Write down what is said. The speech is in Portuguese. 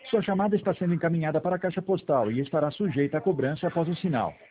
Sua chamada está sendo encaminhada para a caixa postal e estará sujeita a cobrança após o sinal.